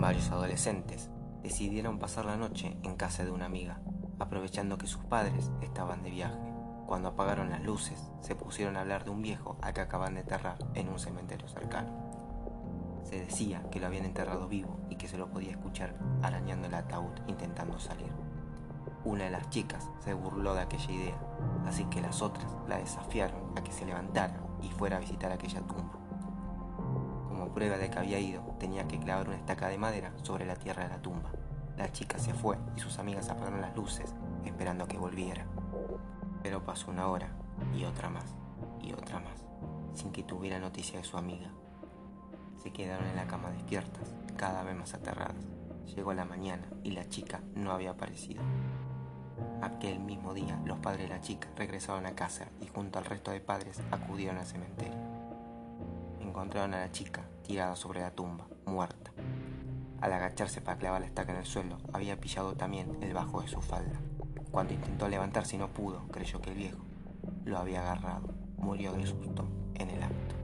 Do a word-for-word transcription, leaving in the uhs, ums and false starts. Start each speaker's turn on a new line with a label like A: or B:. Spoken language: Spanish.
A: Varios adolescentes decidieron pasar la noche en casa de una amiga, aprovechando que sus padres estaban de viaje. Cuando apagaron las luces, se pusieron a hablar de un viejo al que acaban de enterrar en un cementerio cercano. Se decía que lo habían enterrado vivo y que se lo podía escuchar arañando el ataúd intentando salir. Una de las chicas se burló de aquella idea, así que las otras la desafiaron a que se levantara y fuera a visitar aquella tumba. Como prueba de que había ido, tenía que clavar una estaca de madera sobre la tierra de la tumba. La chica se fue y sus amigas apagaron las luces, esperando a que volviera. Pero pasó una hora, y otra más, y otra más, sin que tuviera noticia de su amiga. Se quedaron en la cama despiertas, cada vez más aterradas. Llegó la mañana y la chica no había aparecido. Aquel mismo día, los padres de la chica regresaron a casa y junto al resto de padres acudieron al cementerio. Encontraron a la chica tirada sobre la tumba, muerta. Al agacharse para clavar la estaca en el suelo, había pillado también el bajo de su falda. Cuando intentó levantarse y no pudo, creyó que el viejo lo había agarrado. Murió de susto en el acto.